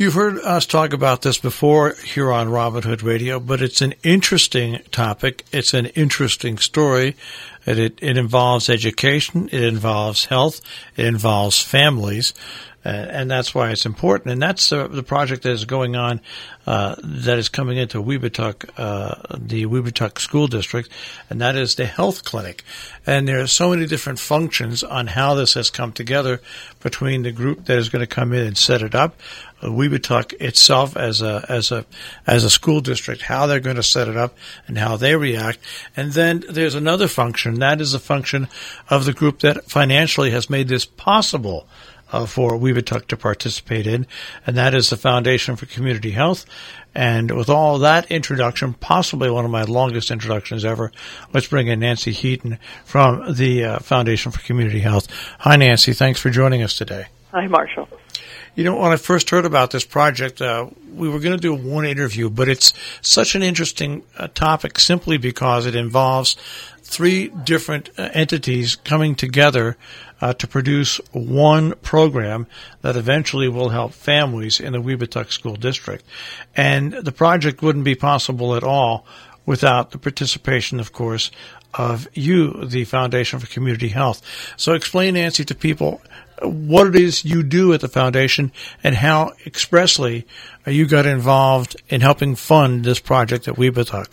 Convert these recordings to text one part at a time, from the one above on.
You've heard us talk about this before here on Robin Hood Radio, but it's an interesting topic. It's an interesting story. It involves education. It involves health. It involves families. And that's why it's important. And that's the project that is going on, that is coming into Webutuck, the Webutuck School District, and that is the health clinic. And there are so many different functions on how this has come together between the group that is going to come in and set it up, Webutuck itself as a school district, how they're going to set it up and how they react. And then there's another function. That is the function of the group that financially has made this possible for Webutuck to participate in, and that is the Foundation for Community Health. And with all that introduction, possibly one of my longest introductions ever, let's bring in Nancy Heaton from the Foundation for Community Health. Hi, Nancy. Thanks for joining us today. Hi, Marshall. You know, when I first heard about this project, we were going to do one interview, but it's such an interesting topic simply because it involves three different entities coming together to produce one program that eventually will help families in the Webutuck School District. And the project wouldn't be possible at all without the participation, of course, of you, the Foundation for Community Health. So explain, Nancy, to people what it is you do at the Foundation and how expressly you got involved in helping fund this project at Webutuck.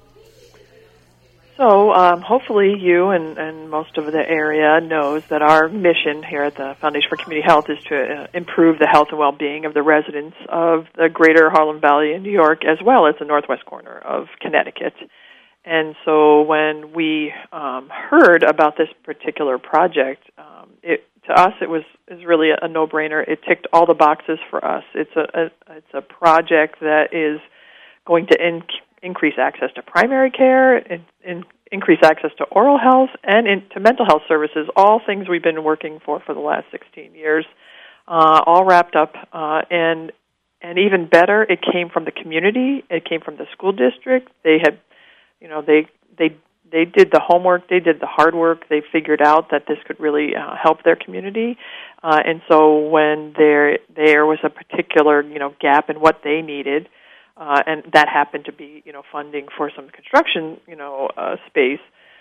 So hopefully you and most of the area knows that our mission here at the Foundation for Community Health is to improve the health and well-being of the residents of the greater Harlem Valley in New York as well as the northwest corner of Connecticut. And so when we heard about this particular project, to us it was really a no-brainer. It ticked all the boxes for us. It's a project that is going to increase access to primary care, and increase access to oral health, and to mental health services, all things we've been working for the last 16 years, all wrapped up. And even better, it came from the community. It came from the school district. They had, they did the homework. They did the hard work. They figured out that this could really help their community. And so when there was a particular, gap in what they needed, and that happened to be, funding for some construction, space.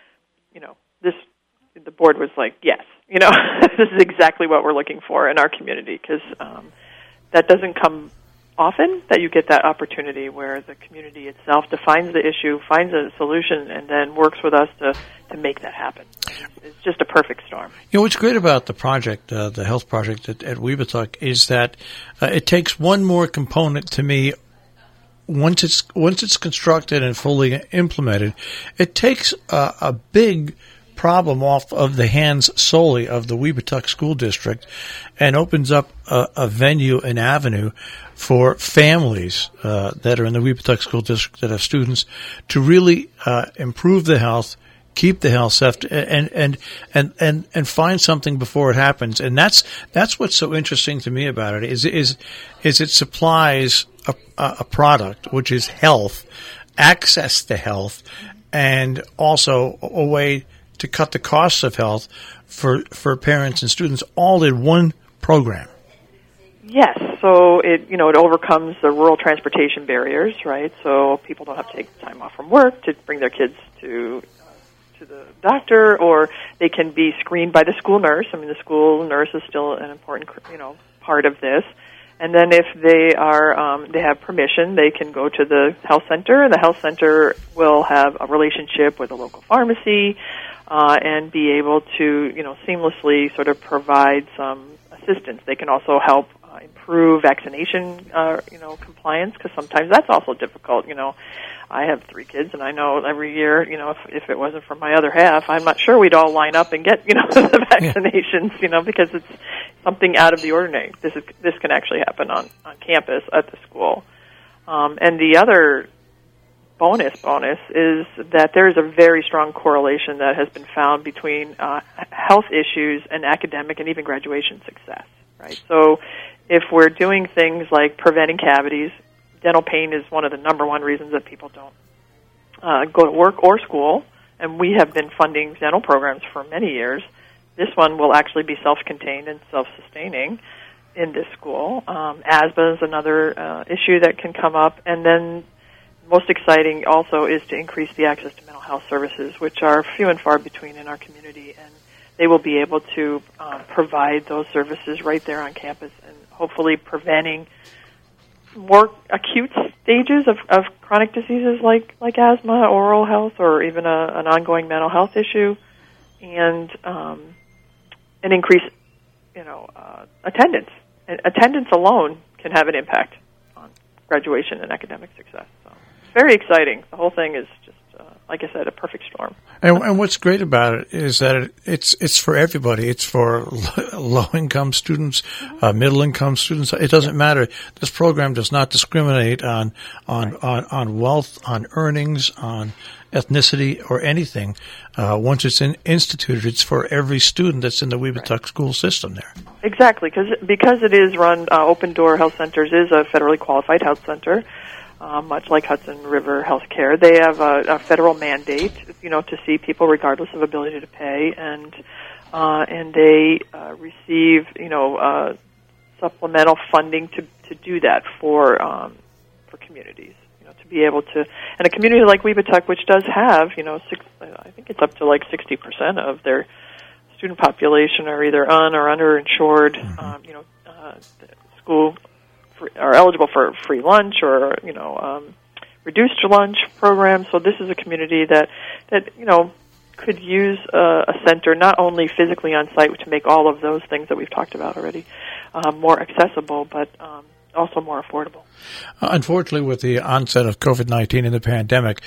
The board was like, yes, this is exactly what we're looking for in our community, because that doesn't come often, that you get that opportunity where the community itself defines the issue, finds a solution, and then works with us to make that happen. It's just a perfect storm. What's great about the project, the health project at Webutuck, is that it takes one more component to me. Once it's constructed and fully implemented, it takes a big problem off of the hands solely of the Webutuck School District and opens up a venue, an avenue for families that are in the Webutuck School District that have students to really improve the health, keep the health safe, and find something before it happens. And that's what's so interesting to me about it is it supplies a product, which is health, access to health, and also a way to cut the costs of health for parents and students all in one program. Yes, so it overcomes the rural transportation barriers, right? So people don't have to take time off from work to bring their kids to the doctor, or they can be screened by the school nurse. I mean, the school nurse is still an important, part of this. And then if they have permission, they can go to the health center, and the health center will have a relationship with a local pharmacy, and be able to, seamlessly sort of provide some assistance. They can also help improve vaccination, compliance, because sometimes that's also difficult. I have 3 kids, and I know every year, if it wasn't for my other half, I'm not sure we'd all line up and get, the vaccinations, because it's something out of the ordinary. This can actually happen on campus at the school. And the other bonus is that there is a very strong correlation that has been found between health issues and academic and even graduation success, right? So if we're doing things like preventing cavities, dental pain is one of the number one reasons that people don't go to work or school, and we have been funding dental programs for many years. This one will actually be self-contained and self-sustaining. in this school. Asthma is another issue that can come up. And then most exciting also is to increase the access to mental health services, which are few and far between in our community. And they will be able to provide those services right there on campus and hopefully preventing more acute stages of chronic diseases like asthma, oral health, or even an ongoing mental health issue, and increase, attendance. And attendance alone can have an impact on graduation and academic success. So it's very exciting. The whole thing is just, like I said, a perfect storm. And what's great about it is that it's for everybody. It's for low-income students, middle-income students. It doesn't matter. This program does not discriminate on wealth, on earnings, on ethnicity, or anything. Once it's instituted, it's for every student that's in the Weebatuck school system there. Exactly, because it is run, Open Door Health Centers is a federally qualified health center. Much like Hudson River Healthcare, they have a federal mandate, to see people regardless of ability to pay, and they receive, supplemental funding to do that for communities, to be able to, and a community like Weebatuck, which does have, I think it's up to like 60% of their student population are either or underinsured, school. Are eligible for free lunch or reduced lunch programs. So this is a community that could use a center not only physically on site to make all of those things that we've talked about already more accessible, but also more affordable. Unfortunately, with the onset of COVID-19 and the pandemic,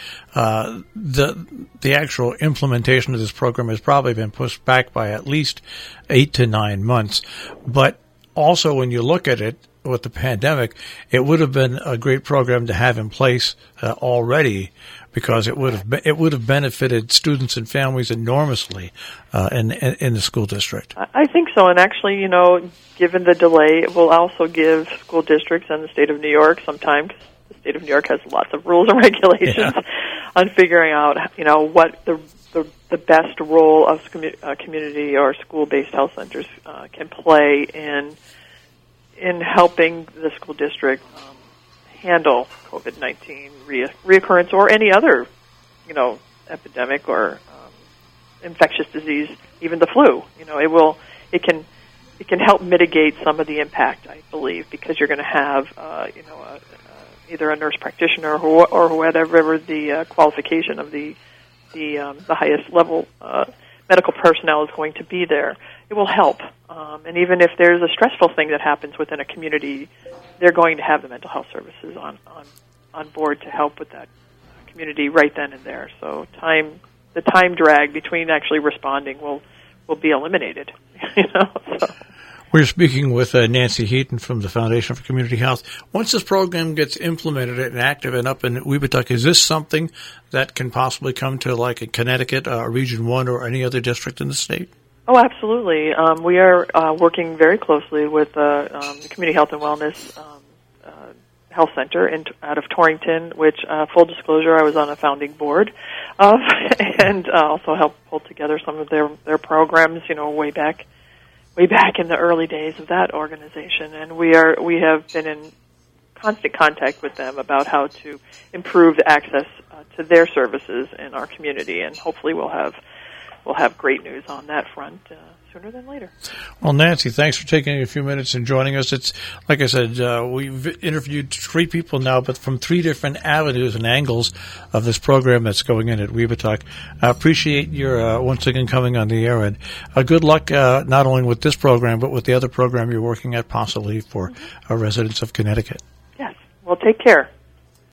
the actual implementation of this program has probably been pushed back by at least 8 to 9 months. But also, when you look at it, with the pandemic, it would have been a great program to have in place already, because it would have benefited students and families enormously in the school district. I think so, and actually, given the delay, it will also give school districts and the state of New York some time, because the state of New York has lots of rules and regulations on figuring out, what the best role of community or school-based health centers can play in helping the school district handle COVID-19 reoccurrence or any other, epidemic or infectious disease, even the flu. It can help mitigate some of the impact, I believe, because you're going to have, either a nurse practitioner or whatever the qualification of the highest level medical personnel is going to be there. It will help. And even if there's a stressful thing that happens within a community, they're going to have the mental health services on board to help with that community right then and there. So the time drag between actually responding will be eliminated. So. We're speaking with Nancy Heaton from the Foundation for Community Health. Once this program gets implemented and active and up in Weebatuck, is this something that can possibly come to like a Connecticut, Region 1, or any other district in the state? Oh, absolutely. We are working very closely with the Community Health and Wellness Health Center out of Torrington, which, full disclosure, I was on a founding board of, and also helped pull together some of their programs, way back in the early days of that organization. And we have been in constant contact with them about how to improve the access to their services in our community, and hopefully we'll have great news on that front sooner than later. Well, Nancy, thanks for taking a few minutes and joining us. It's, like I said, we've interviewed 3 people now, but from 3 different avenues and angles of this program that's going in at Weebatuck. I appreciate your once again coming on the air, and good luck not only with this program, but with the other program you're working at, possibly for residents of Connecticut. Yes. Well, take care.